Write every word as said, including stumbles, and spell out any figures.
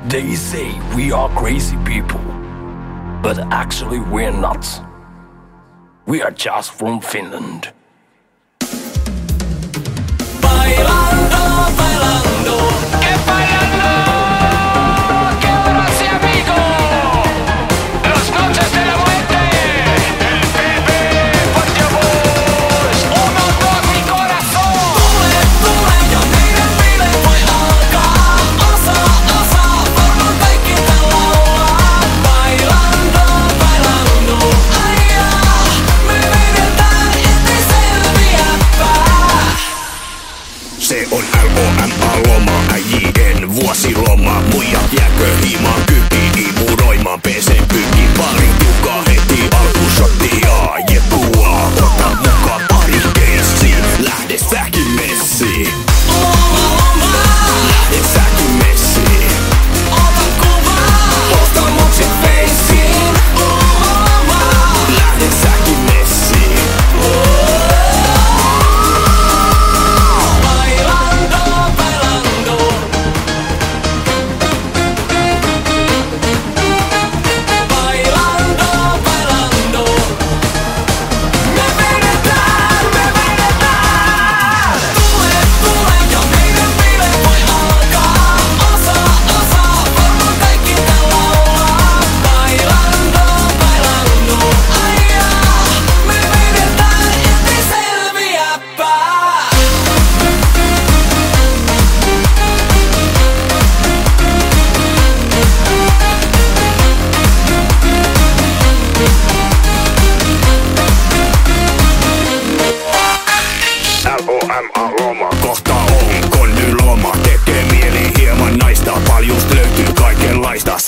They say we are crazy people, but actually we're not. We are just from Finland. Bailando, bailando, que bailando, que gracia amigo. Las noches de la muerte, el bebé partió voz. Uno, dos, mi corazón. Tule, tule, ja meidän bileet voi alkaa. Osa, osa, varmaan kaikki tää laulaa. Bailando, bailando, aijaa. Me vedetään, ettei selviäpää. Se on L O M A-loma, äijien vuosiloma. Muijat jääkö himaan kyyti, imuroimaan P C-pyykkiin. Pari tiukkaa heti alkusottia, jekua. Ota mukaan pari keissi, lähde säkin messiin. Loma, loma, Lähde säkin messiin. ota kuvaa. Ota mut sit feissiin. Loma, loma, Lähde säkin messiin. bailando, bailando. Bailando, bailando. Me vedetään, me vedetään. Tule, tule, ja meidän bileet voi alkaa. Osa, osa, varmaan kaikki tää laulaa. Bailando, bailando, aijaa. Me vedetään, ettei selviäpää. L O M A-loma, kohta on konnyloma. Tekee mieli hieman naista, paljust löytyy kaikenlaista.